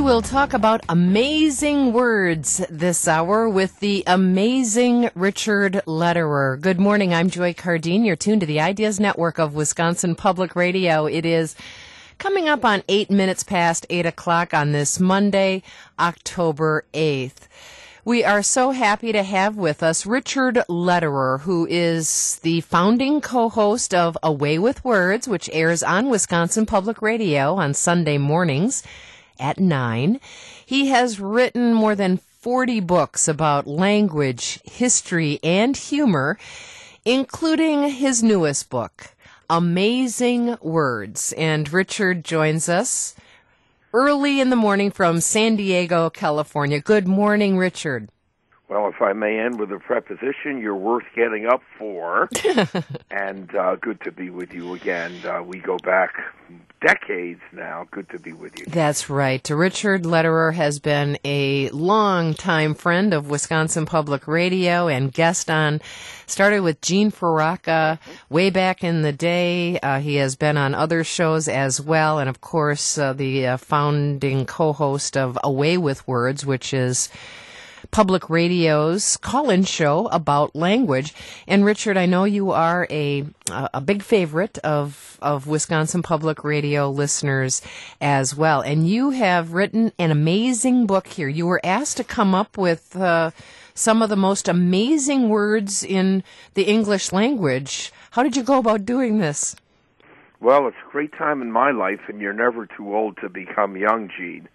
will talk about amazing words this hour with the amazing Richard Lederer. Good morning. I'm Joy Cardine. You're tuned to the Ideas Network of Wisconsin Public Radio. It is coming up on 8 minutes past 8 o'clock on this Monday, October 8th. We are so happy to have with us Richard Lederer, who is the founding co-host of Away with Words, which airs on Wisconsin Public Radio on Sunday mornings at 9. He has written more than 40 books about language, history, and humor, including his newest book, Amazing Words. And Richard joins us early in the morning from San Diego, California. Good morning, Richard. Well, if I may end with a preposition, you're worth getting up for. And good to be with you again. We go back decades now. Good to be with you. That's right. Richard Lederer has been a long-time friend of Wisconsin Public Radio and guest on, started with Gene Faraca way back in the day. He has been on other shows as well. And, of course, the founding co-host of Away with Words, which is Public Radio's call-in show about language. And Richard, I know you are a big favorite of Wisconsin Public Radio listeners as well. And you have written an amazing book here. You were asked to come up with some of the most amazing words in the English language. How did you go about doing this? Well, it's a great time in my life, and you're never too old to become young, Gene.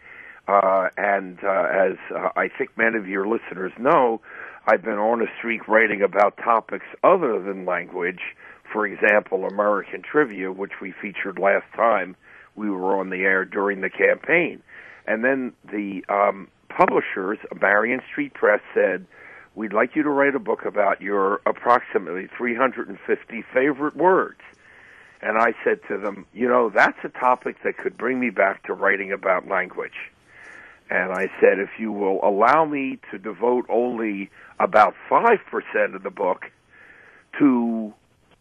As I think many of your listeners know, I've been on a streak writing about topics other than language. For example, American trivia, which we featured last time we were on the air during the campaign. And then the publishers, Marion Street Press, said, "We'd like you to write a book about your approximately 350 favorite words." And I said to them, that's a topic that could bring me back to writing about language. And I said, if you will allow me to devote only about 5% of the book to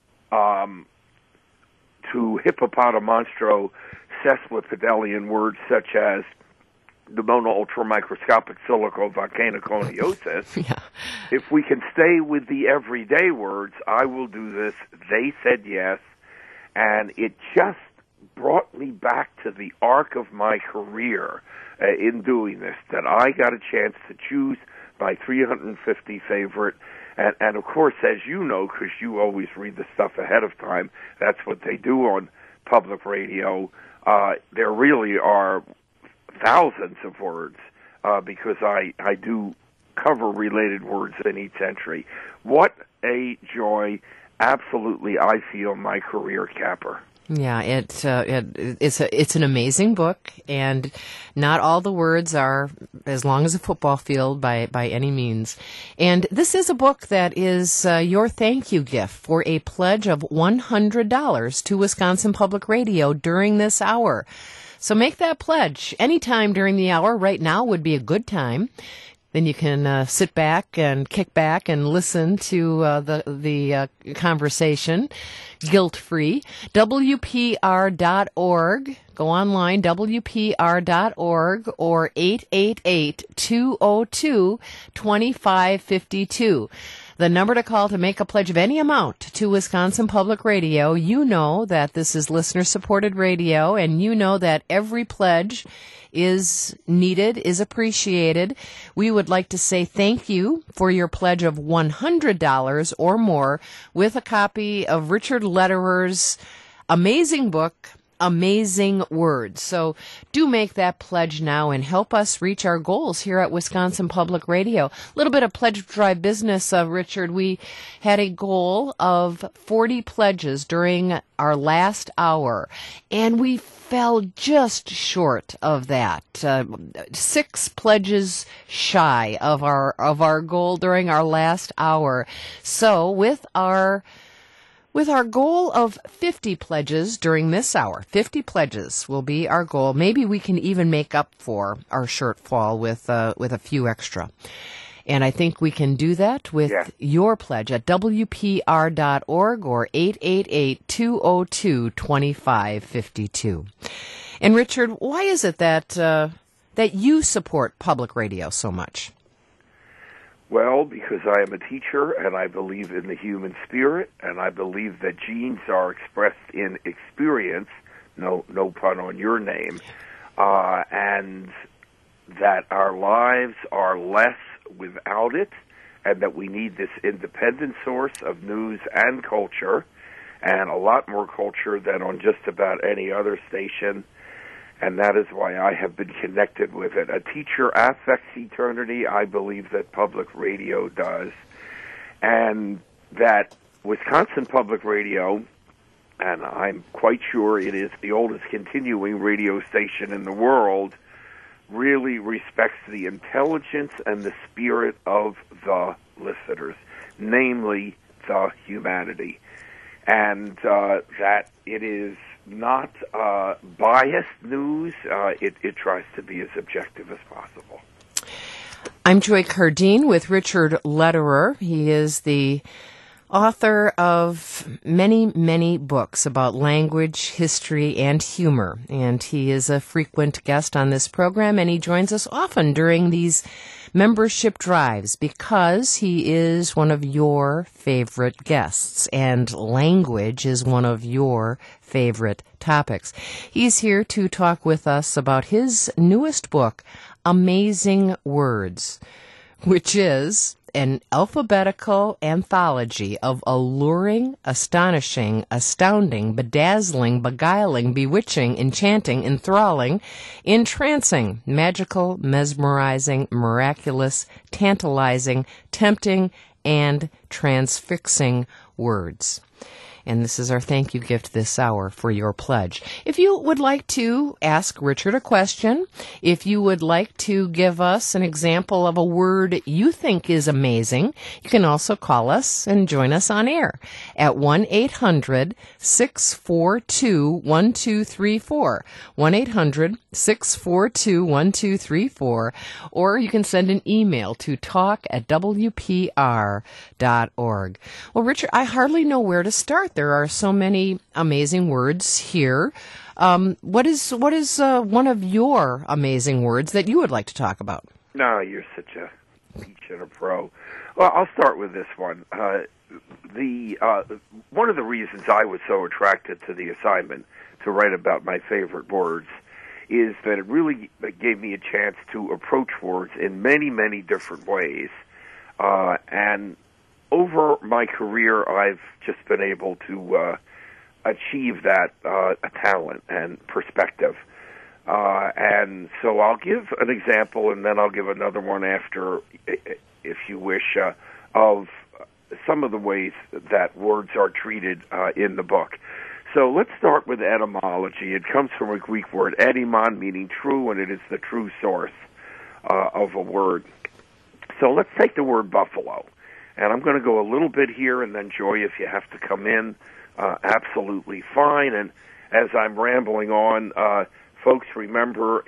hippopotamonstro sesquipedalian words such as the mono-ultramicroscopic silicovolcanoconiosis, if we can stay with the everyday words, I will do this. They said yes, and it just brought me back to the arc of my career in doing this, that I got a chance to choose my 350 favorite. And of course, as you know, because you always read the stuff ahead of time, that's what they do on public radio. There really are thousands of words because I do cover related words in each entry. What a joy. Absolutely, I feel my career capper. Yeah, it's an amazing book, and not all the words are as long as a football field by any means. And this is a book that is your thank you gift for a pledge of $100 to Wisconsin Public Radio during this hour. So make that pledge anytime during the hour. Right now would be a good time. Then you can sit back and kick back and listen to the conversation, guilt-free. WPR.org. Go online, WPR.org, or 888-202-2552. The number to call to make a pledge of any amount to Wisconsin Public Radio. You know that this is listener-supported radio, and you know that every pledge is needed, is appreciated. We would like to say thank you for your pledge of $100 or more with a copy of Richard Lederer's amazing book, Amazing Words. So do make that pledge now and help us reach our goals here at Wisconsin Public Radio. A little bit of pledge drive business, Richard. We had a goal of 40 pledges during our last hour, and we fell just short of that. 6 pledges shy of our goal during our last hour. So with our goal of 50 pledges during this hour, 50 pledges will be our goal. Maybe we can even make up for our shortfall with a few extra. And I think we can do that with your pledge at WPR.org or 888-202-2552. And Richard, why is it that that you support public radio so much? Well, because I am a teacher and I believe in the human spirit, and I believe that genes are expressed in experience, no pun on your name, and that our lives are less without it, and that we need this independent source of news and culture, and a lot more culture than on just about any other station. And that is why I have been connected with it. A teacher affects eternity. I believe that public radio does. And that Wisconsin Public Radio, and I'm quite sure it is the oldest continuing radio station in the world, really respects the intelligence and the spirit of the listeners, namely the humanity. And that it is not biased news. It tries to be as objective as possible. I'm Joy Cardine with Richard Lederer. He is the author of many, many books about language, history, and humor. And he is a frequent guest on this program, and he joins us often during these membership drives because he is one of your favorite guests, and language is one of your favorite topics. He's here to talk with us about his newest book, Amazing Words, which is an alphabetical anthology of alluring, astonishing, astounding, bedazzling, beguiling, bewitching, enchanting, enthralling, entrancing, magical, mesmerizing, miraculous, tantalizing, tempting, and transfixing words. And this is our thank you gift this hour for your pledge. If you would like to ask Richard a question, if you would like to give us an example of a word you think is amazing, you can also call us and join us on air at 1-800-642-1234, 1-800-642-1234, or you can send an email to talk@wpr.org. Well, Richard, I hardly know where to start. There are so many amazing words here. What is one of your amazing words that you would like to talk about? No, you're such a peach and a pro. Well, I'll start with this one. One of the reasons I was so attracted to the assignment to write about my favorite words is that it really gave me a chance to approach words in many, many different ways. And over my career, I've just been able to achieve that talent and perspective. And so I'll give an example, and then I'll give another one after, if you wish, of some of the ways that words are treated in the book. So let's start with etymology. It comes from a Greek word, etymon, meaning true, and it is the true source of a word. So let's take the word buffalo. And I'm going to go a little bit here, and then, Joy, if you have to come in, absolutely fine. And as I'm rambling on, folks, remember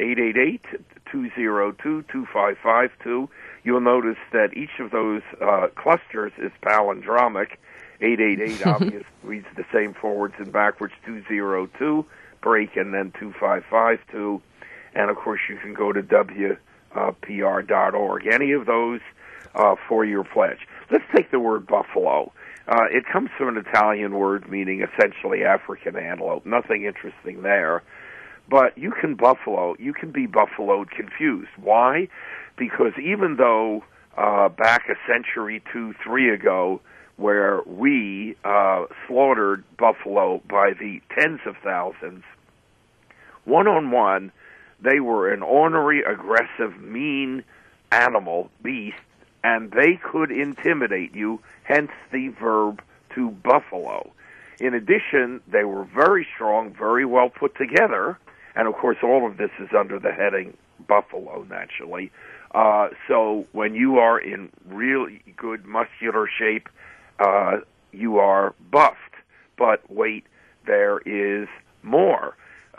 888-202-2552. You'll notice that each of those clusters is palindromic. 888 obviously reads the same forwards and backwards, 202, break, and then 2552. And, of course, you can go to WPR.org. Any of those for your pledge. Let's take the word buffalo. It comes from an Italian word meaning essentially African antelope. Nothing interesting there. But you can be buffaloed confused. Why? Because even though back a century, 2-3 ago, where we slaughtered buffalo by the tens of thousands, one-on-one, they were an ornery, aggressive, mean animal, beast, and they could intimidate you, hence the verb to buffalo. In addition, they were very strong, very well put together, and of course all of this is under the heading buffalo, naturally. So when you are in really good muscular shape, you are buffed. But wait, there is more.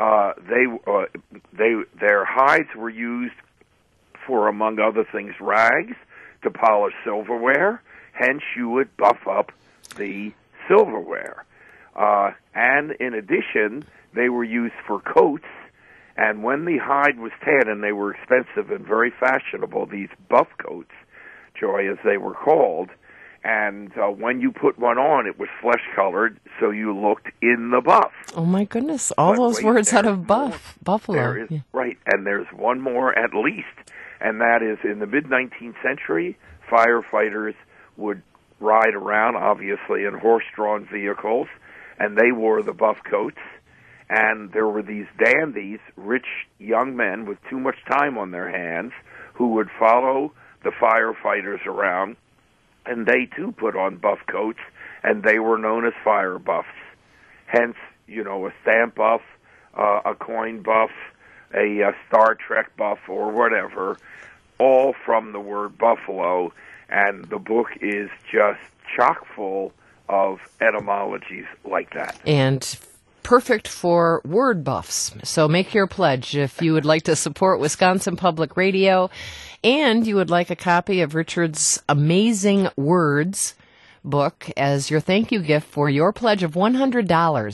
Their hides were used for, among other things, rags, to polish silverware. Hence, you would buff up the silverware. And in addition, they were used for coats And when the hide was tan, and they were expensive and very fashionable, these buff coats, Joy, as they were called, and when you put one on, it was flesh-colored, so you looked in the buff. Oh, my goodness. All those words out of buffalo. There is, right, and there's one more at least, and that is in the mid-19th century, firefighters would ride around, obviously, in horse-drawn vehicles, and they wore the buff coats, and there were these dandies, rich young men with too much time on their hands, who would follow the firefighters around, and they too put on buff coats, and they were known as fire buffs. Hence, a stamp buff, a coin buff, a Star Trek buff, or whatever, all from the word buffalo, and the book is just chock full of etymologies like that. And perfect for word buffs. So make your pledge if you would like to support Wisconsin Public Radio and you would like a copy of Richard's Amazing Words book as your thank you gift for your pledge of $100,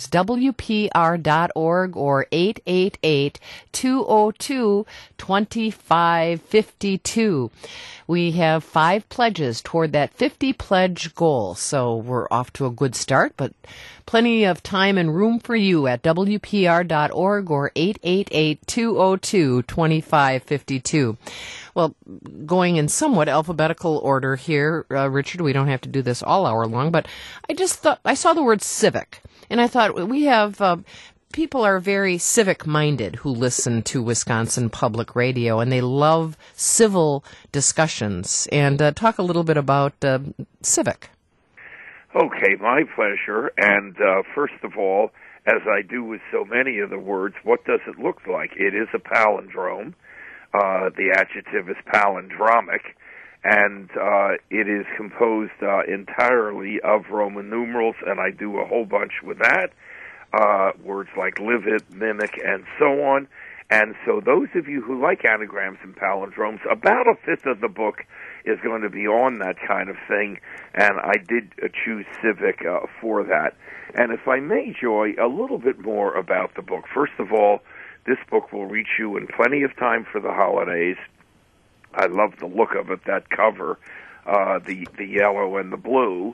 WPR.org or 888-202-2552. We have 5 pledges toward that 50 pledge goal, so we're off to a good start, but plenty of time and room for you at WPR.org or 888-202-2552. Well, going in somewhat alphabetical order here, Richard, we don't have to do this all hour long, but I just thought, I saw the word civic, and I thought we have, people are very civic-minded who listen to Wisconsin Public Radio, and they love civil discussions. And talk a little bit about civic. Okay, my pleasure. And first of all, as I do with so many of the words, what does it look like? It is a palindrome. The adjective is palindromic, and it is composed entirely of Roman numerals, and I do a whole bunch with that. Words like live it, mimic, and so on. And so those of you who like anagrams and palindromes, about a fifth of the book is going to be on that kind of thing, and I did choose civic for that. And if I may, Joy, a little bit more about the book. First of all, this book will reach you in plenty of time for the holidays. I love the look of it, that cover, the yellow and the blue.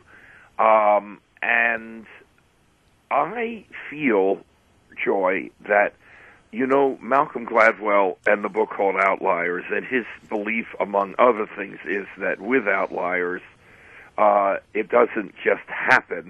And I feel, Joy, that, Malcolm Gladwell and the book called Outliers, and his belief, among other things, is that with outliers, it doesn't just happen,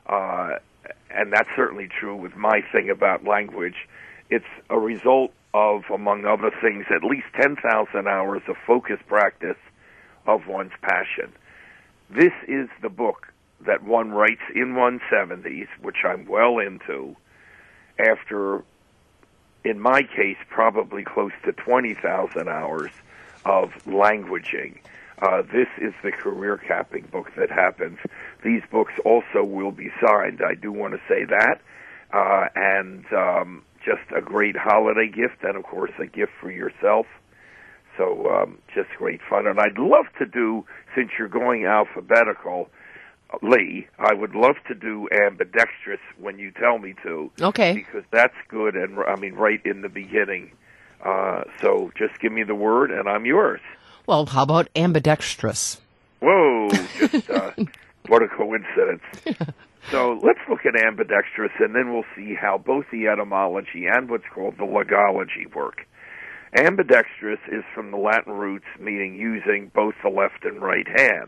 and that's certainly true with my thing about language. It's a result of, among other things, at least 10,000 hours of focused practice of one's passion. This is the book that one writes in one's 70s, which I'm well into, after, in my case, probably close to 20,000 hours of languaging. This is the career-capping book that happens. These books also will be signed. I do want to say that. And just a great holiday gift, and, of course, a gift for yourself. So just great fun. And I'd love to do, since you're going alphabetical, Lee, I would love to do ambidextrous when you tell me to. Okay. Because that's good, and right in the beginning. So just give me the word, and I'm yours. Well, how about ambidextrous? Whoa, just what a coincidence. So let's look at ambidextrous, and then we'll see how both the etymology and what's called the logology work. Ambidextrous is from the Latin roots meaning using both the left and right hand.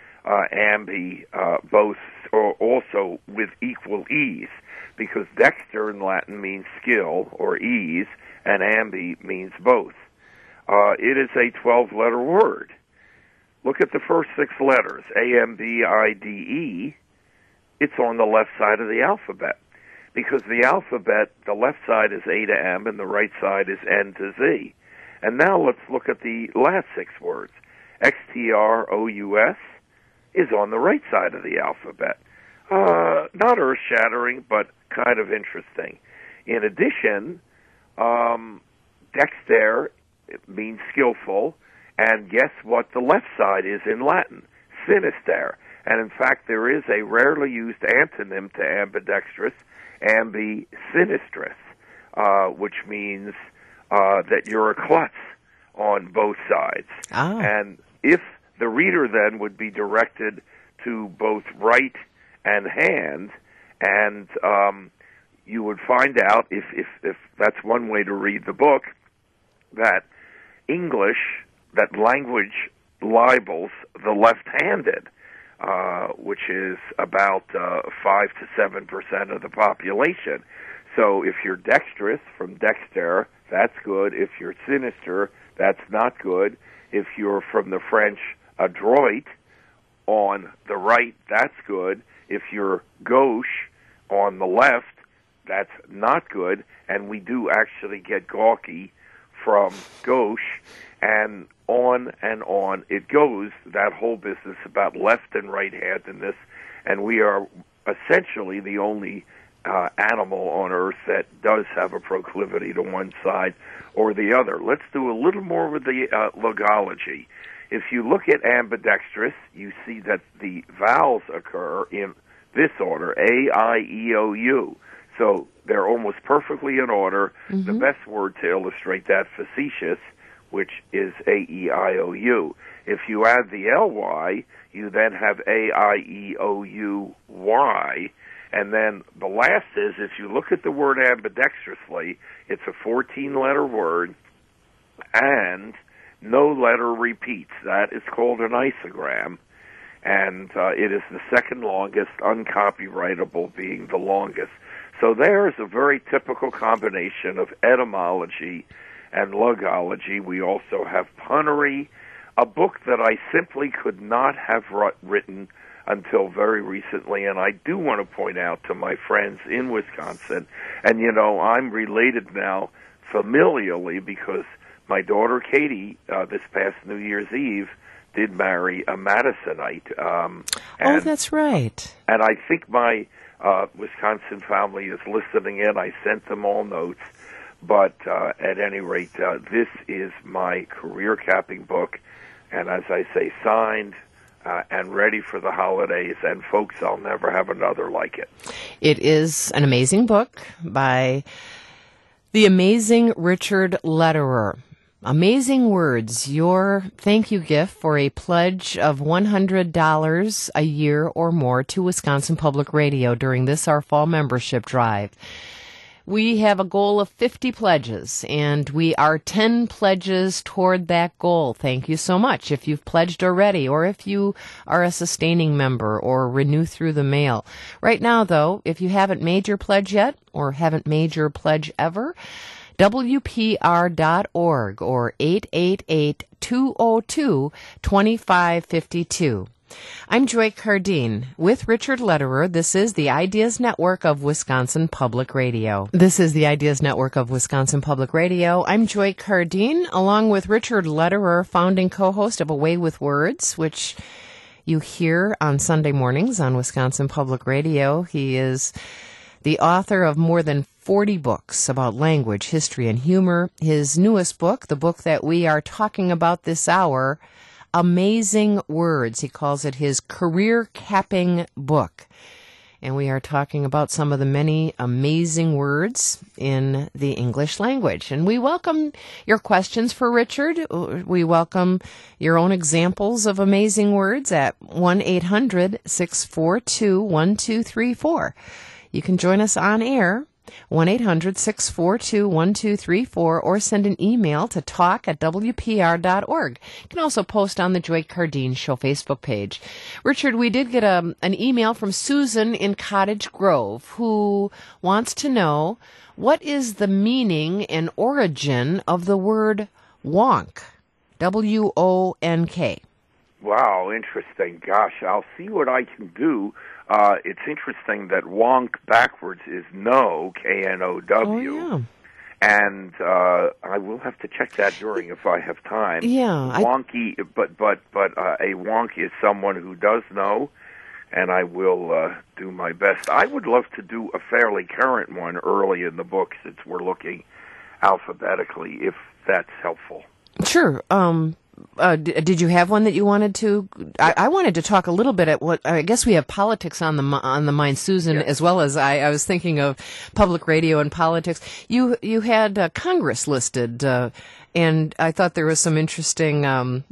Ambi, both, or also with equal ease, because dexter in Latin means skill or ease, and ambi means both. It is a 12-letter word. Look at the first 6 letters, A-M-B-I-D-E. It's on the left side of the alphabet, because the alphabet, the left side is A to M, and the right side is N to Z. And now let's look at the last 6 words. X-T-R-O-U-S is on the right side of the alphabet. Not earth-shattering, but kind of interesting. In addition, dexter means skillful, and guess what the left side is in Latin? Sinister. And in fact, there is a rarely used antonym to ambidextrous, ambisinistris, which means that you're a klutz on both sides. Ah. And if the reader then would be directed to both right and hand, and you would find out, if that's one way to read the book, that English, that language libels the left-handed, which is about 5 to 7% of the population. So if you're dexterous, from dexter, that's good. If you're sinister, that's not good. If you're from the French, adroit, on the right, that's good. If you're gauche, on the left, that's not good. And we do actually get gawky from gauche, and on it goes, that whole business about left and right-handedness, and we are essentially the only animal on Earth that does have a proclivity to one side or the other. Let's do a little more with the logology. If you look at ambidextrous, you see that the vowels occur in this order, A, I, E, O, U. So they're almost perfectly in order. Mm-hmm. The best word to illustrate that, facetious, which is A-E-I-O-U. If you add the L-Y, you then have A-I-E-O-U-Y. And then the last is, if you look at the word ambidextrously, it's a 14-letter word, and no letter repeats. That is called an isogram, and it is the second longest, uncopyrightable being the longest. So there is a very typical combination of etymology and logology. We also have punnery, a book that I simply could not have written until very recently, and I do want to point out to my friends in Wisconsin, and you know, I'm related now familially because my daughter Katie, this past New Year's Eve, did marry a Madisonite. Oh, that's right. And I think my Wisconsin family is listening in. I sent them all notes. But at any rate, this is my career-capping book, and as I say, signed and ready for the holidays, and folks, I'll never have another like it. It is an amazing book by the amazing Richard Lederer. Amazing Words, your thank you gift for a pledge of $100 a year or more to Wisconsin Public Radio during this, our fall membership drive. We have a goal of 50 pledges, and we are 10 pledges toward that goal. Thank you so much if you've pledged already, or if you are a sustaining member or renew through the mail. Right now, though, if you haven't made your pledge yet, or haven't made your pledge ever, WPR.org or 888-202-2552. I'm Joy Cardine with Richard Lederer. This is the Ideas Network of Wisconsin Public Radio. I'm Joy Cardine, along with Richard Lederer, founding co-host of A Way with Words, which you hear on Sunday mornings on Wisconsin Public Radio. He is the author of more than 40 books about language, history, and humor. His newest book, the book that we are talking about this hour, Amazing Words. He calls it his career-capping book. And we are talking about some of the many amazing words in the English language. And we welcome your questions for Richard. We welcome your own examples of amazing words at 1-800-642-1234. You can join us on air, 1-800-642-1234, or send an email to talk@wpr.org. You can also post on the Joy Cardine Show Facebook page. Richard, we did get an email from Susan in Cottage Grove, who wants to know, what is the meaning and origin of the word wonk? W-O-N-K. Wow, interesting. Gosh, I'll see what I can do. It's interesting that wonk backwards is no, K-N-O-W. Oh, yeah. And I will have to check that during if I have time. Yeah. Wonky, but a wonk is someone who does know, and I will do my best. I would love to do a fairly current one early in the book, since we're looking alphabetically, if that's helpful. Sure. did you have one that you wanted to? I wanted to talk a little bit at what I guess we have politics on the mind, Susan, Yes. as well as I was thinking of public radio and politics. You had Congress listed, and I thought there was some interesting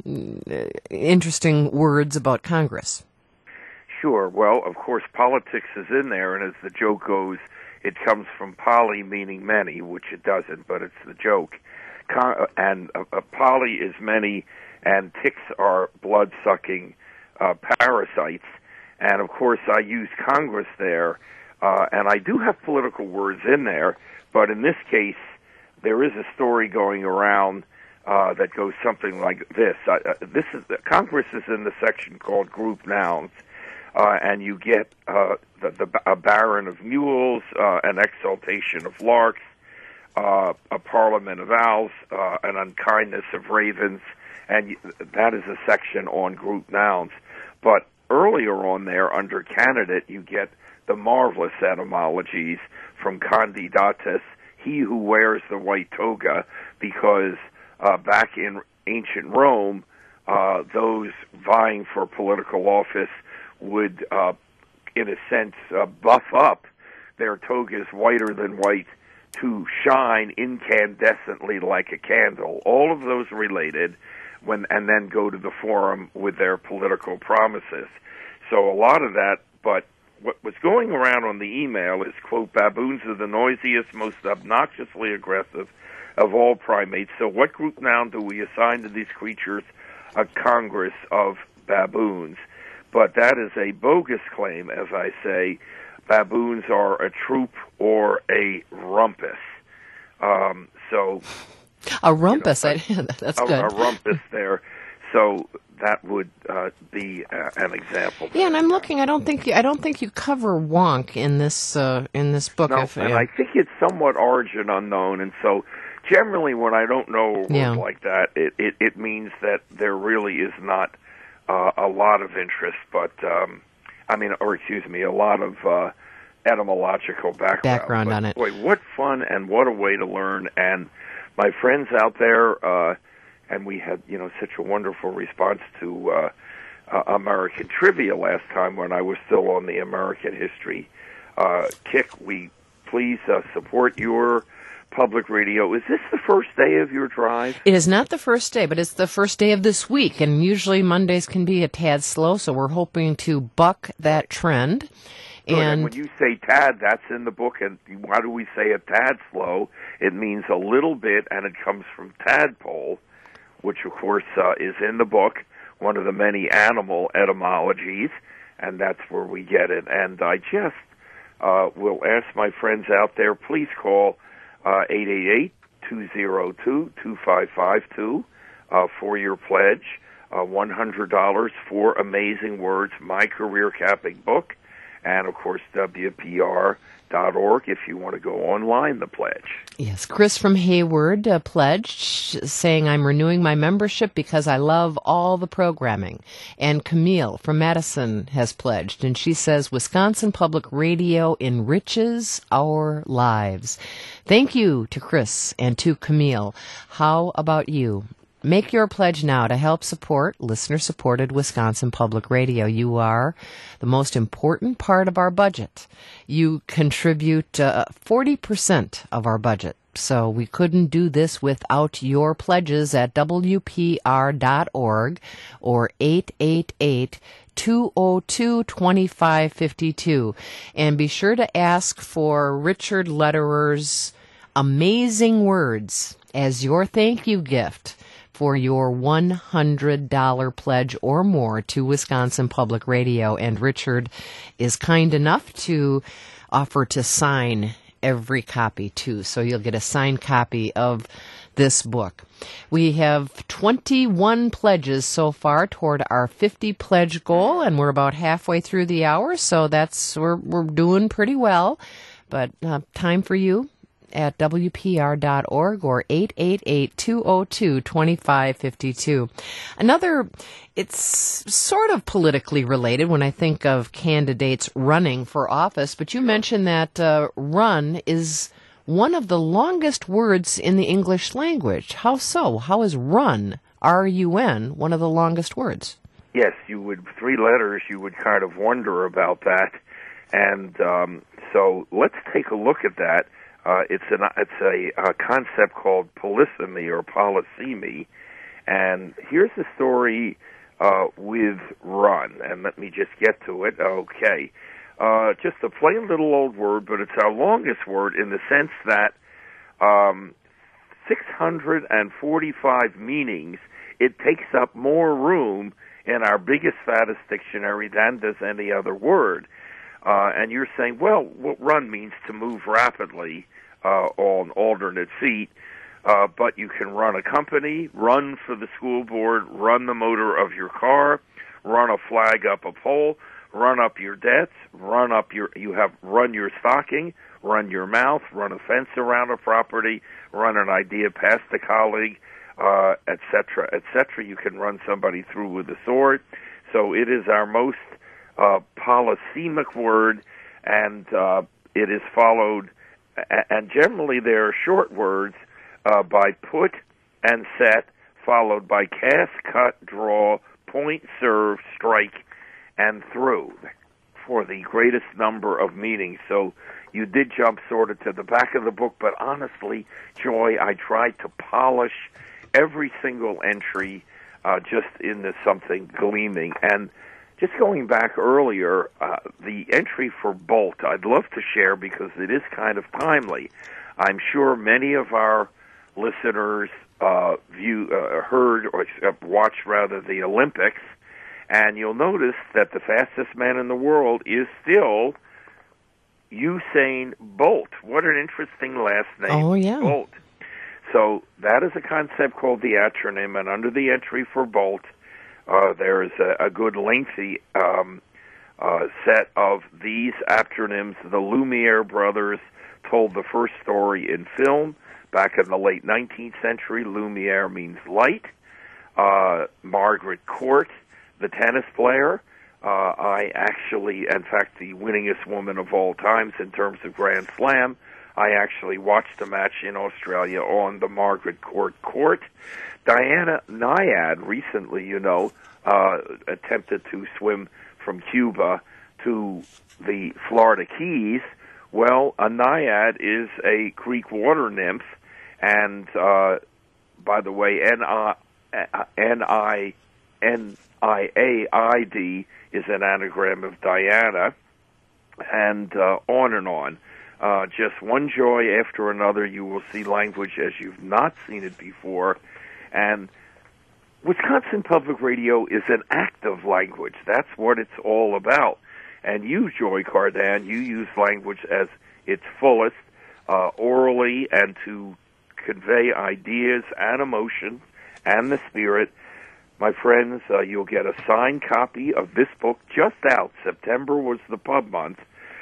words about Congress. Sure. Well, of course, politics is in there, and as the joke goes, it comes from poly, meaning many, which it doesn't, but it's the joke. And poly is many, and ticks are blood-sucking parasites. And, of course, I use Congress there, and I do have political words in there, but in this case, there is a story going around that goes something like this. Congress is in the section called group nouns, and you get a baron of mules, an exaltation of larks, a parliament of owls, an unkindness of ravens, and that is a section on group nouns. But earlier on there, under candidate, you get the marvelous etymologies from candidatus, he who wears the white toga, because back in ancient Rome, those vying for political office would, in a sense, buff up their togas whiter than white to shine incandescently like a candle. All of those related, and then go to the forum with their political promises. So a lot of that, but what was going around on the email is, quote, baboons are the noisiest, most obnoxiously aggressive of all primates. So what group noun do we assign to these creatures? A congress of baboons. But that is a bogus claim, as I say. Baboons are a troop or a rumpus. A rumpus, that's good. A rumpus there. So that would be an example. Yeah, and I'm looking. I don't think you cover wonk in this book. No, and I think it's somewhat origin unknown, and so generally when I don't know a word like that, it means that there really is not a lot of interest, but a lot of etymological background on it. Boy, what fun and what a way to learn! And my friends out there, and we had such a wonderful response to American Trivia last time when I was still on the American History kick. We please support your public radio. Is this the first day of your drive? It is not the first day, but it's the first day of this week, and usually Mondays can be a tad slow, so we're hoping to buck that trend. And when you say tad, that's in the book, and why do we say a tad slow? It means a little bit, and it comes from tadpole, which, of course, is in the book, one of the many animal etymologies, and that's where we get it. And I just will ask my friends out there, please call 888-202-2552 for your pledge, $100 for Amazing Words, my career-capping book, and, of course, WPR.org if you want to go online, the pledge. Yes, Chris from Hayward pledged, saying, I'm renewing my membership because I love all the programming. And Camille from Madison has pledged, and she says, Wisconsin Public Radio enriches our lives. Thank you to Chris and to Camille. How about you? Make your pledge now to help support listener-supported Wisconsin Public Radio. You are the most important part of our budget. You contribute 40% of our budget. So we couldn't do this without your pledges at WPR.org or 888-202-2552. And be sure to ask for Richard Lederer's Amazing Words as your thank you gift for your $100 pledge or more to Wisconsin Public Radio. And Richard is kind enough to offer to sign every copy, too. So you'll get a signed copy of this book. We have 21 pledges so far toward our 50 pledge goal, and we're about halfway through the hour, so we're doing pretty well. But time for you at WPR.org or 888-202-2552. It's sort of politically related when I think of candidates running for office, but you mentioned that run is one of the longest words in the English language. How so? How is run R-U-N, one of the longest words. Yes, you would, 3 letters, you would kind of wonder about that. And so let's take a look at that. It's a concept called polysemy or polysemy. And here's the story with run. And let me just get to it. Okay. Just a plain little old word, but it's our longest word in the sense that 645 meanings. It takes up more room in our biggest, fattest dictionary than does any other word. And you're saying, well, what run means to move rapidly on alternate feet, but you can run a company, run for the school board, run the motor of your car, run a flag up a pole, run up your debts, run your stocking, run your mouth, run a fence around a property, run an idea past a colleague, etc., etc. You can run somebody through with a sword. So it is our most polysemic word, and it is followed, and generally they are short words, by put and set, followed by cast, cut, draw, point, serve, strike, and through, for the greatest number of meanings. So you did jump sort of to the back of the book, but honestly, Joy, I tried to polish every single entry just into something gleaming. And just going back earlier, the entry for bolt, I'd love to share because it is kind of timely. I'm sure many of our listeners heard or watched rather the Olympics, and you'll notice that the fastest man in the world is still Usain Bolt. What an interesting last name. Oh, yeah. Bolt. So that is a concept called the acronym, and under the entry for Bolt, there is a good lengthy set of these acronyms. The Lumiere brothers told the first story in film back in the late 19th century. Lumiere means light. Margaret Court, the tennis player, in fact, the winningest woman of all times in terms of Grand Slam, I actually watched a match in Australia on the Margaret Court court. Diana Nyad recently, attempted to swim from Cuba to the Florida Keys. Well, a naiad is a Greek water nymph, and by the way, N-I-A-I-D is an anagram of Diana, and on and on. Just one joy after another. You will see language as you've not seen it before. And Wisconsin Public Radio is an active language. That's what it's all about. And you, Joy Cardan, you use language as its fullest, orally, and to convey ideas and emotions and the spirit. My friends, you'll get a signed copy of this book just out. September was the pub month.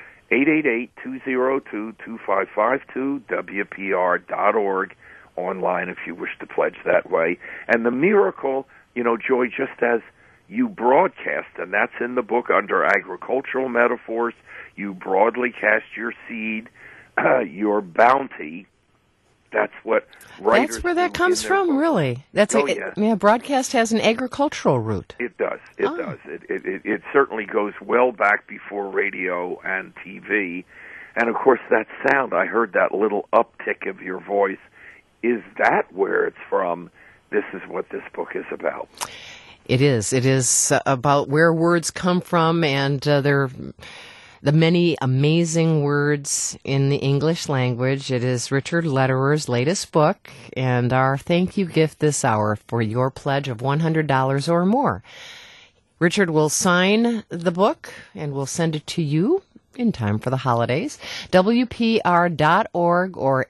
888-202-2552, WPR.org, online if you wish to pledge that way. And the miracle, Joy, just as you broadcast, and that's in the book under agricultural metaphors, you broadly cast your seed, your bounty. That's what writers That's where that comes from, book. Really. Broadcast has an agricultural root. It does. It does. It certainly goes well back before radio and TV. And, of course, that sound, I heard that little uptick of your voice. Is that where it's from? This is what this book is about. It is. It is about where words come from, and they're the many amazing words in the English language. It is Richard Lederer's latest book, and our thank you gift this hour for your pledge of $100 or more. Richard will sign the book, and we'll send it to you in time for the holidays. WPR.org or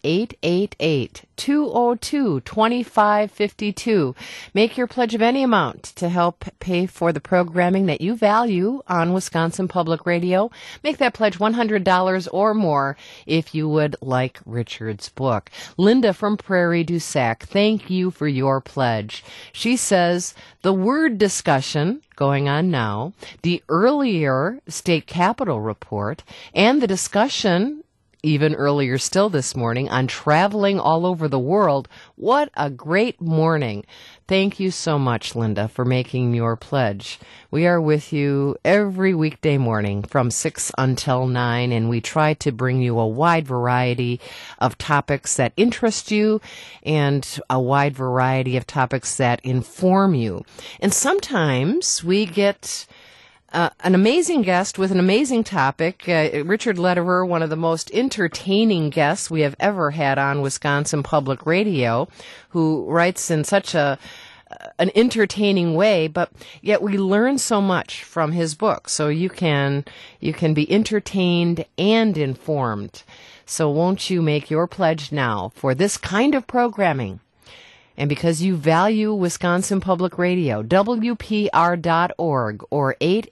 888-202-2552. Make your pledge of any amount to help pay for the programming that you value on Wisconsin Public Radio. Make that pledge $100 or more if you would like Richard's book. Linda from Prairie du Sac, thank you for your pledge. She says, the word discussion going on now, the earlier state capitol report, and the discussion even earlier still this morning on traveling all over the world. What a great morning. Thank you so much, Linda, for making your pledge. We are with you every weekday morning from 6 until 9, and we try to bring you a wide variety of topics that interest you and a wide variety of topics that inform you. And sometimes we get an amazing guest with an amazing topic. Richard Lederer, one of the most entertaining guests we have ever had on Wisconsin Public Radio, who writes in such an entertaining way, but yet we learn so much from his book. So you can be entertained and informed. So won't you make your pledge now for this kind of programming? And because you value Wisconsin Public Radio, WPR.org or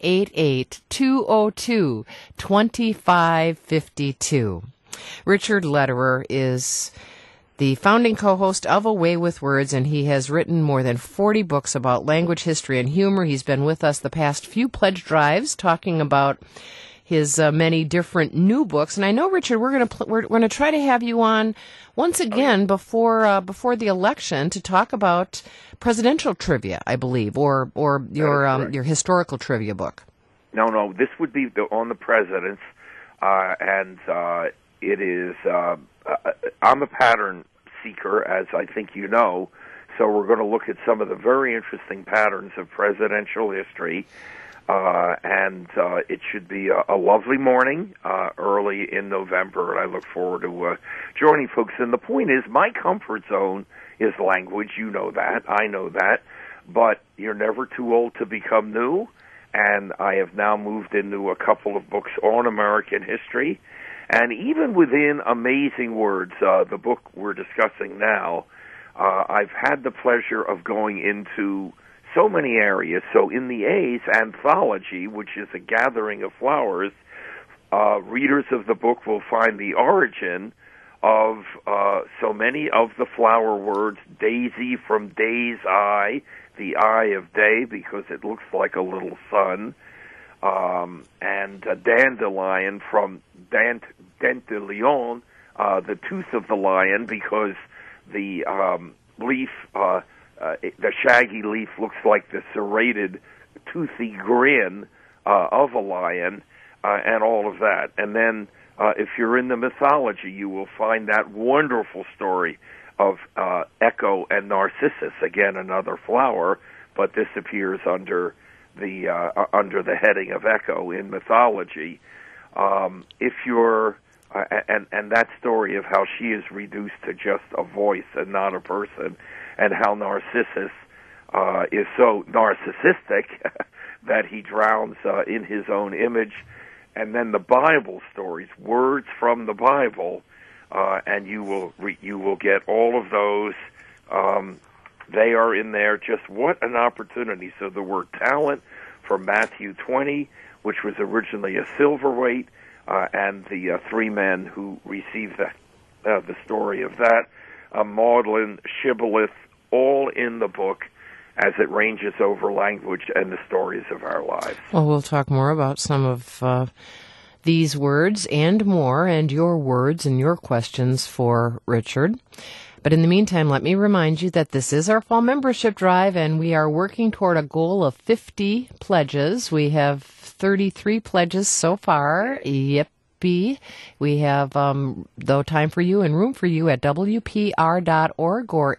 888-202-2552. Richard Lederer is the founding co-host of Away with Words, and he has written more than 40 books about language, history, and humor. He's been with us the past few pledge drives talking about his many different new books. And I know, Richard, we're going to try to have you on once again before the election to talk about presidential trivia, I believe, or your historical trivia book. No, this would be on the presidents, and it is. I'm a pattern seeker, as I think you know, so we're going to look at some of the very interesting patterns of presidential history. And it should be a lovely morning early in November, and I look forward to joining folks. And the point is, my comfort zone is language. You know that. I know that. But you're never too old to become new, and I have now moved into a couple of books on American history. And even within Amazing Words, the book we're discussing now, I've had the pleasure of going into so many areas. So in the A's anthology, which is a gathering of flowers, readers of the book will find the origin of so many of the flower words. Daisy from day's eye, the eye of day, because it looks like a little sun, and dandelion from dentilion, the tooth of the lion, because the leaf, the shaggy leaf looks like the serrated, toothy grin of a lion, and all of that. And then if you're in the mythology, you will find that wonderful story of Echo and Narcissus, again another flower, but this appears under the heading of Echo in mythology. If you're and that story of how she is reduced to just a voice and not a person, and how Narcissus is so narcissistic that he drowns in his own image. And then the Bible stories, words from the Bible, and you will get all of those. They are in there. Just what an opportunity. So the word talent from Matthew 20, which was originally a silverweight, and the three men who received the story of that, Maudlin, Shibboleth, all in the book as it ranges over language and the stories of our lives. Well, we'll talk more about some of these words and more, and your words and your questions for Richard. But in the meantime, let me remind you that this is our fall membership drive, and we are working toward a goal of 50 pledges. We have 33 pledges so far. Yippee. We have, though, time for you and room for you at WPR.org or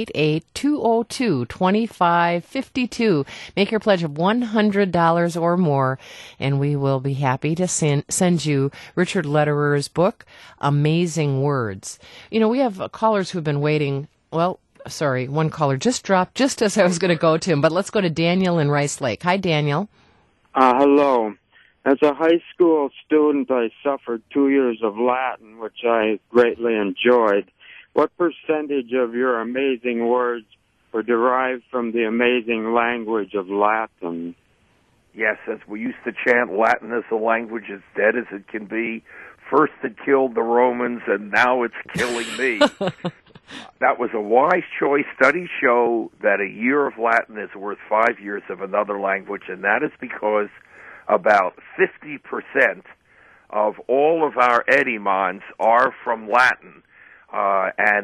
888-202-2552. Make your pledge of $100 or more, and we will be happy to send you Richard Lederer's book, Amazing Words. You know, we have callers who've been waiting. Well, sorry, one caller just dropped just as I was going to go to him, but let's go to Daniel in Rice Lake. Hi, Daniel. Hello. As a high school student, I suffered 2 years of Latin, which I greatly enjoyed. What percentage of your amazing words were derived from the amazing language of Latin? Yes, as we used to chant, Latin as a language as dead as it can be. First it killed the Romans, and now it's killing me. That was a wise choice. Studies show that a year of Latin is worth 5 years of another language, and that is because about 50% of all of our etymons are from Latin, and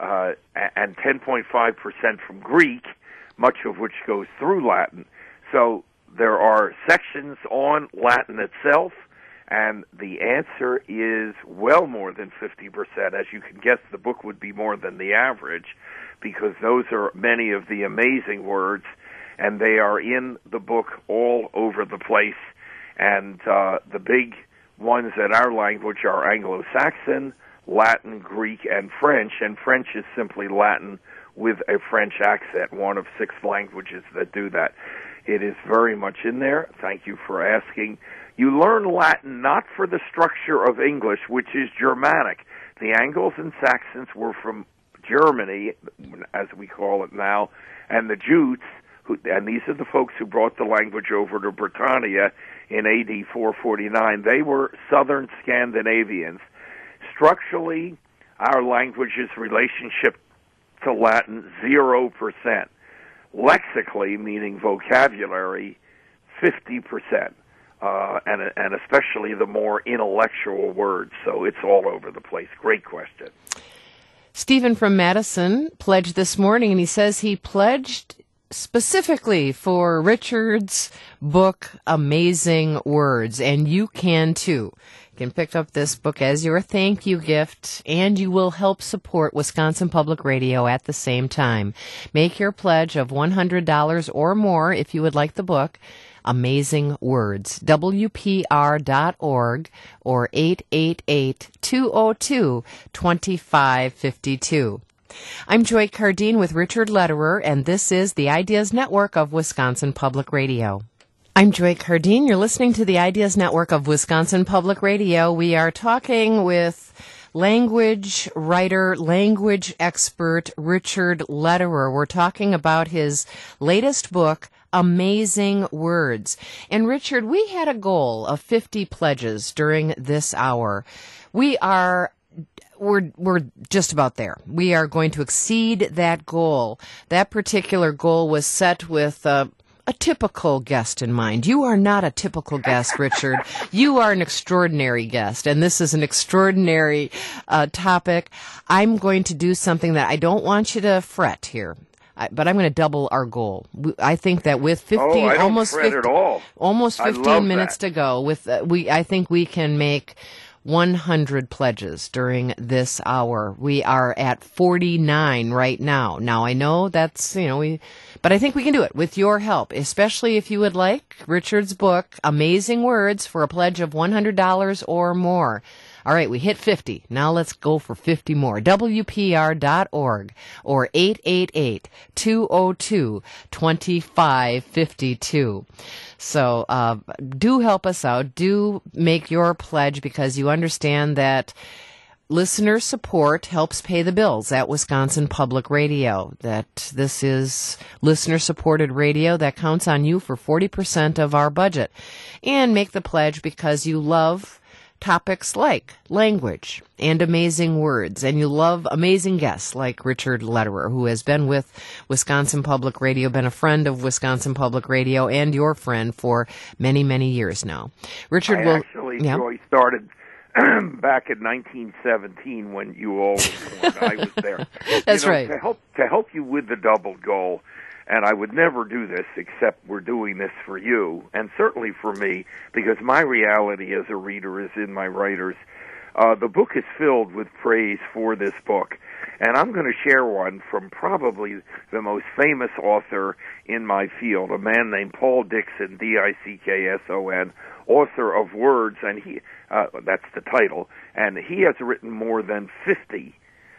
10.5% from Greek, much of which goes through Latin. So there are sections on Latin itself, and the answer is well more than 50%. As you can guess, the book would be more than the average, because those are many of the amazing words, and they are in the book all over the place. And the big ones in our language are Anglo-Saxon, Latin, Greek, and French is simply Latin with a French accent, one of 6 languages that do that. It is very much in there. Thank you for asking. You learn Latin not for the structure of English, which is Germanic. The Angles and Saxons were from Germany, as we call it now, and the Jutes, and these are the folks who brought the language over to Britannia in AD 449. They were southern Scandinavians. Structurally, our language's relationship to Latin, 0%. Lexically, meaning vocabulary, 50%, and especially the more intellectual words. So it's all over the place. Great question. Stephen from Madison pledged this morning, and he says he pledged specifically for Richard's book, Amazing Words, and you can too. You can pick up this book as your thank you gift, and you will help support Wisconsin Public Radio at the same time. Make your pledge of $100 or more if you would like the book, Amazing Words, WPR.org, or 888-202-2552. I'm Joy Cardine with Richard Lederer, and this is the Ideas Network of Wisconsin Public Radio. I'm Joy Cardine. You're listening to the Ideas Network of Wisconsin Public Radio. We are talking with language writer, language expert Richard Lederer. We're talking about his latest book, Amazing Words. And Richard, we had a goal of 50 pledges during this hour. We're just about there. We are going to exceed that goal. That particular goal was set with a typical guest in mind. You are not a typical guest, Richard. You are an extraordinary guest, and this is an extraordinary topic. I'm going to do something that I don't want you to fret here. But I'm going to double our goal. I think that with 15, almost 15 minutes to go, I think we can make 100 pledges during this hour. We are at 49 right now. Now I know that's, but I think we can do it with your help, especially if you would like Richard's book, Amazing Words, for a pledge of $100 or more. All right, we hit 50. Now let's go for 50 more. WPR.org or 888-202-2552. So do help us out. Do make your pledge, because you understand that listener support helps pay the bills at Wisconsin Public Radio, that this is listener-supported radio that counts on you for 40% of our budget. And make the pledge because you love topics like language and amazing words, and you love amazing guests like Richard Lederer, who has been with Wisconsin Public Radio, been a friend of Wisconsin Public Radio, and your friend for many, many years now. Richard, Joy, started back in 1917 when you all were born. I was there. That's right. To help you with the double goal. And I would never do this except we're doing this for you, and certainly for me, because my reality as a reader is in my writers. The book is filled with praise for this book, and I'm going to share one from probably the most famous author in my field, a man named Paul Dickson, Dickson, author of Words, and that's the title, and he has written more than 50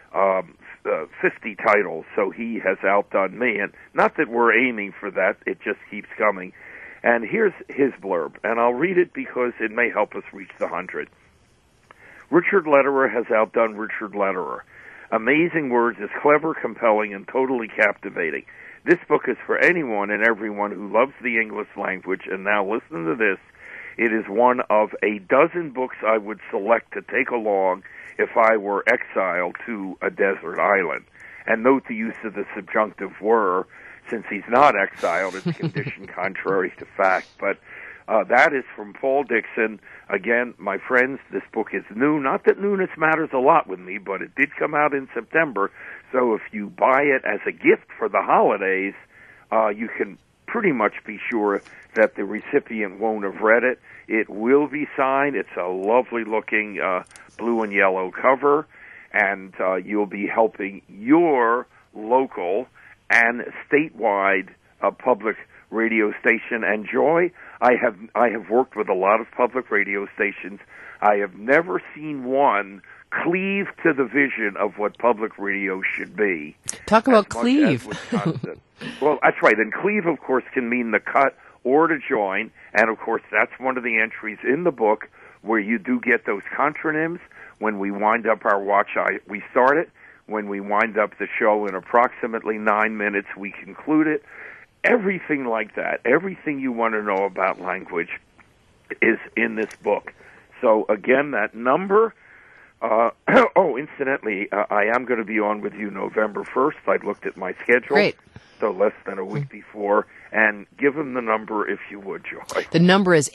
titles, so he has outdone me. And not that we're aiming for that, it just keeps coming. And here's his blurb, and I'll read it because it may help us reach the 100. Richard Lederer has outdone Richard Lederer. Amazing Words is clever, compelling, and totally captivating. This book is for anyone and everyone who loves the English language, and now listen to this. It is one of a dozen books I would select to take along if I were exiled to a desert island. And note the use of the subjunctive were, since he's not exiled, it's condition contrary to fact. But That is from Paul Dixon. Again, my friends, this book is new. Not that newness matters a lot with me, but it did come out in September. So if you buy it as a gift for the holidays, you can pretty much be sure that the recipient won't have read it. It will be signed. It's a lovely-looking blue and yellow cover, and you'll be helping your local and statewide public radio station. And Joy, I have worked with a lot of public radio stations. I have never seen one cleave to the vision of what public radio should be. Talk about cleave. Well, that's right. And cleave, of course, can mean the cut or to join. And, of course, that's one of the entries in the book where you do get those contronyms. When we wind up our watch, we start it. When we wind up the show in approximately 9 minutes, we conclude it. Everything like that, everything you want to know about language is in this book. So, again, that number... incidentally, I am going to be on with you November 1st. I looked at my schedule. Great. So less than a week before. And give them the number if you would, Joy. The number is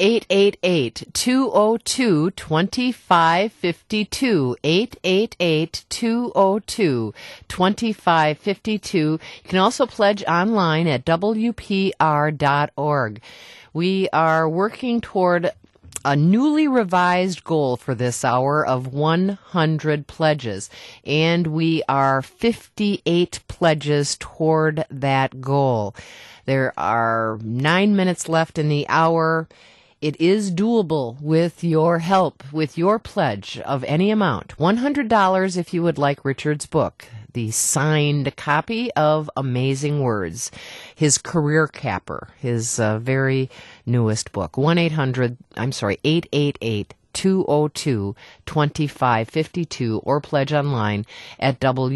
888-202-2552. 888-202-2552. You can also pledge online at WPR.org. We are working toward a newly revised goal for this hour of 100 pledges, and we are 58 pledges toward that goal. There are 9 minutes left in the hour. It is doable with your help, with your pledge of any amount. $100 if you would like Richard's book, the signed copy of Amazing Words, his career capper, his very newest book. 888-202-2552 or pledge online at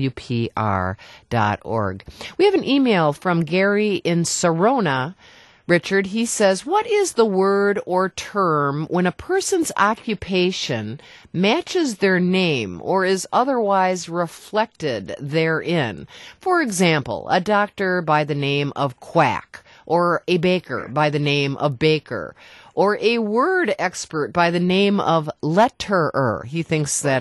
WPR.org. We have an email from Gary in Sarona. Richard, he says, what is the word or term when a person's occupation matches their name or is otherwise reflected therein? For example, a doctor by the name of Quack, or a baker by the name of Baker, or a word expert by the name of letterer. He thinks that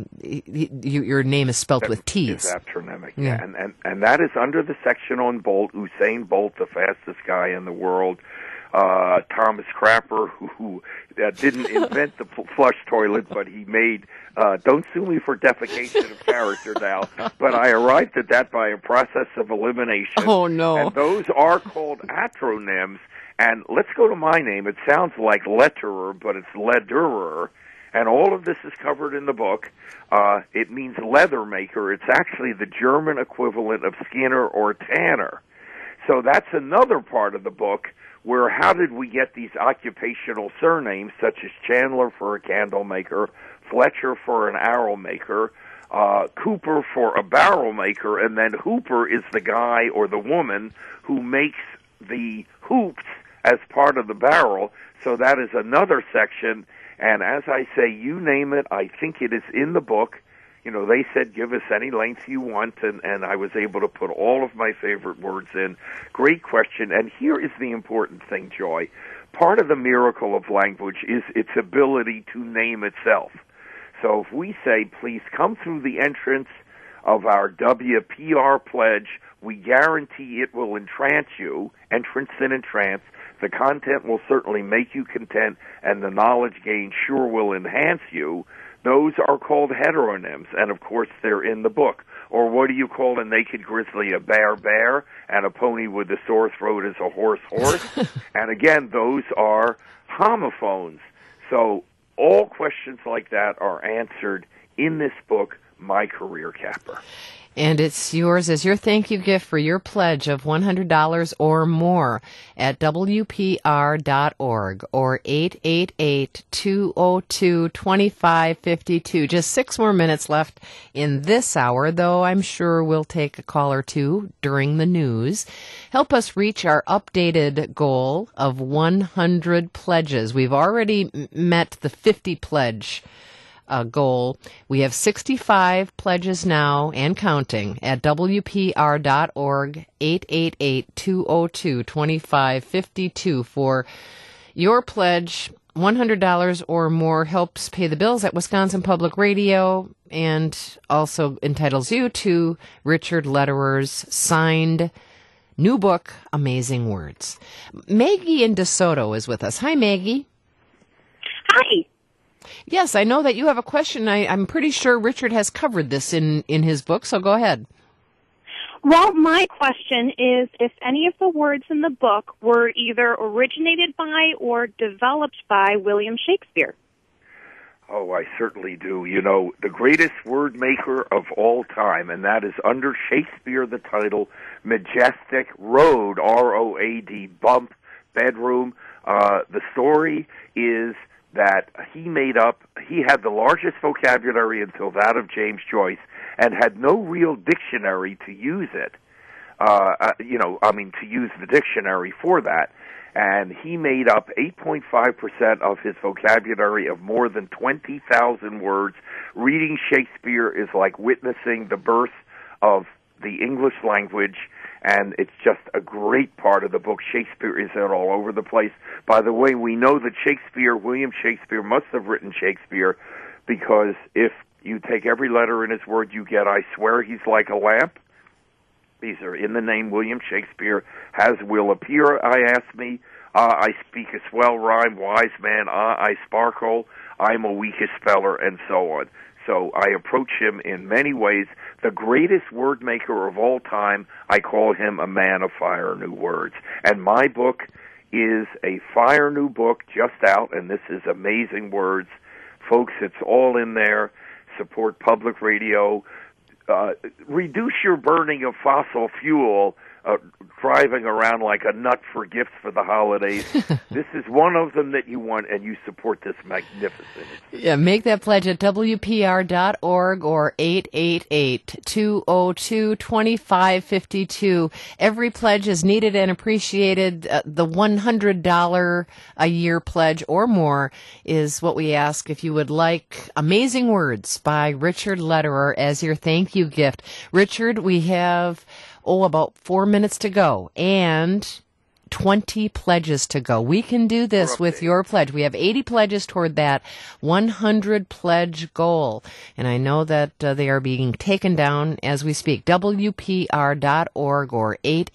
your name is spelt with T's. Is patronymic, yeah. And that is under the section on Bolt, Usain Bolt, the fastest guy in the world. Thomas Crapper, who didn't invent the flush toilet, but he made, don't sue me for defecation of character now, but I arrived at that by a process of elimination. Oh, no. And those are called acronyms. And let's go to my name. It sounds like letterer, but it's lederer. And all of this is covered in the book. It means leather maker. It's actually the German equivalent of Skinner or Tanner. So that's another part of the book where how did we get these occupational surnames, such as Chandler for a candle maker, Fletcher for an arrow maker, Cooper for a barrel maker, and then Hooper is the guy or the woman who makes the hoops as part of the barrel. So that is another section. And as I say, you name it, I think it is in the book. You know, they said give us any length you want, and I was able to put all of my favorite words in. Great question. And here is the important thing, Joy. Part of the miracle of language is its ability to name itself. So if we say, please come through the entrance of our WPR pledge, we guarantee it will entrance you, entrance and entrance. The content will certainly make you content, and the knowledge gained sure will enhance you. Those are called heteronyms, and of course they're in the book. Or what do you call a naked grizzly? A bear, and a pony with a sore throat is a horse. And again, those are homophones. So all questions like that are answered in this book, My Career Capper. And it's yours as your thank you gift for your pledge of $100 or more at WPR.org or 888-202-2552. Just 6 more minutes left in this hour, though I'm sure we'll take a call or two during the news. Help us reach our updated goal of 100 pledges. We've already met the 50 pledge goal. We have 65 pledges now and counting at WPR.org, 888-202-2552 for Your pledge, $100 or more, helps pay the bills at Wisconsin Public Radio and also entitles you to Richard Lederer's signed new book, Amazing Words. Maggie in DeSoto is with us. Hi, Maggie. Hi. Yes, I know that you have a question. I'm pretty sure Richard has covered this in his book, so go ahead. Well, my question is if any of the words in the book were either originated by or developed by William Shakespeare. Oh, I certainly do. You know, the greatest word maker of all time, and that is under Shakespeare, the title, Majestic Road, R-O-A-D, bump, bedroom. The story is that he had the largest vocabulary until that of James Joyce, and had no real dictionary to use it. To use the dictionary for that. And he made up 8.5% of his vocabulary of more than 20,000 words. Reading Shakespeare is like witnessing the birth of the English language, and it's just a great part of the book. Shakespeare is all over the place. By the way, we know that William Shakespeare, must have written Shakespeare, because if you take every letter in his word you get, I swear he's like a lamp. These are in the name William Shakespeare, will appear, I ask me. I speak a swell rhyme, wise man, I sparkle, I'm a weakest speller, and so on. So I approach him in many ways. The greatest word maker of all time, I call him a man of fire new words. And my book is a fire new book just out, and this is Amazing Words. Folks, it's all in there. Support public radio. Reduce your burning of fossil fuel, driving around like a nut for gifts for the holidays. This is one of them that you want, and you support this magnificent. Yeah, make that pledge at WPR.org or 888-202-2552. Every pledge is needed and appreciated. The $100 a year pledge or more is what we ask if you would like Amazing Words by Richard Lederer as your thank you gift. Richard, we have about 4 minutes to go and 20 pledges to go. We can do this with your pledge. We have 80 pledges toward that 100 pledge goal. And I know that they are being taken down as we speak. WPR.org or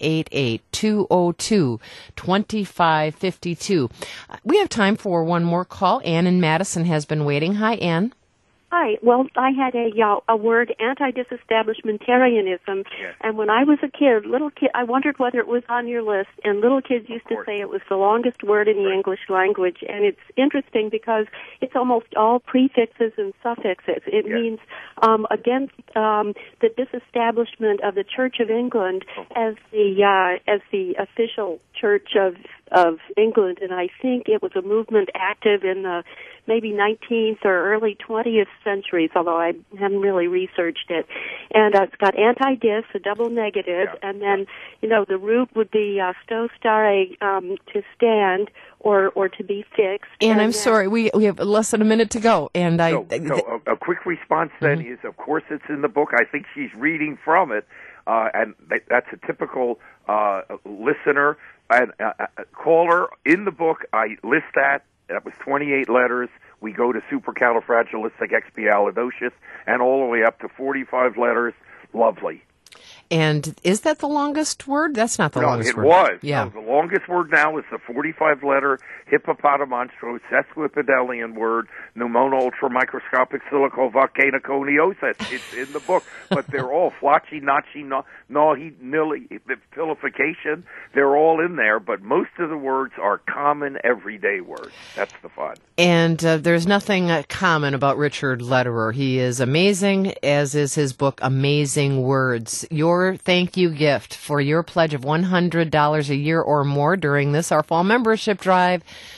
888-202-2552. We have time for one more call. Ann in Madison has been waiting. Hi, Ann. Hi. Well, I had a word, anti-disestablishmentarianism, yes. And when I was a little kid, I wondered whether it was on your list, and little kids used to say it was the longest word in the English language, and it's interesting because it's almost all prefixes and suffixes. It means against the disestablishment of the Church of England as the official church of England, and I think it was a movement active in the maybe 19th or early 20th centuries, although I haven't really researched it. And it's got anti-dis, a double negative, and then, the root would be sto stare, to stand, or to be fixed. And I'm sorry, we have less than a minute to go. And a quick response then is, of course, it's in the book. I think she's reading from it, and that's a typical listener and caller. In the book, I list that. That was 28 letters. We go to supercalifragilisticexpialidocious and all the way up to 45 letters. Lovely. And is that the longest word? That's not the longest word. No, it was. Yeah. No, the longest word now is the 45-letter hippopotamonstro sesquipedalian word, pneumono-ultramicroscopic silicovolcaniconiosis. It's in the book. But they're all flotchy, notchy, nahi, nilly, pilification. They're all in there, but most of the words are common, everyday words. That's the fun. And there's nothing common about Richard Lederer. He is amazing, as is his book, Amazing Words. Your thank you gift for your pledge of $100 a year or more during this, our fall membership drive,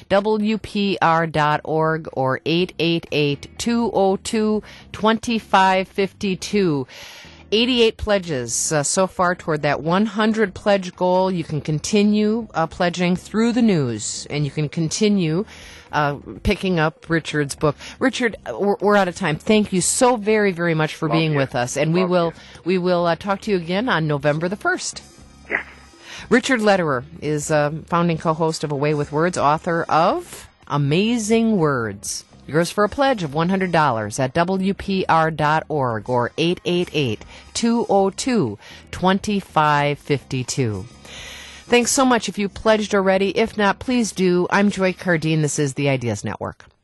WPR.org or 888-202-2552. 88 pledges so far toward that 100 pledge goal. You can continue pledging through the news, and you can continue picking up Richard's book. Richard, we're out of time. Thank you so very, very much for being with us, and we will talk to you again on November the 1st. Yes. Richard Lederer is a founding co-host of Away with Words, author of Amazing Words. Yours for a pledge of $100 at WPR.org or 888-202-2552. Thanks so much if you pledged already. If not, please do. I'm Joy Cardine. This is the Ideas Network.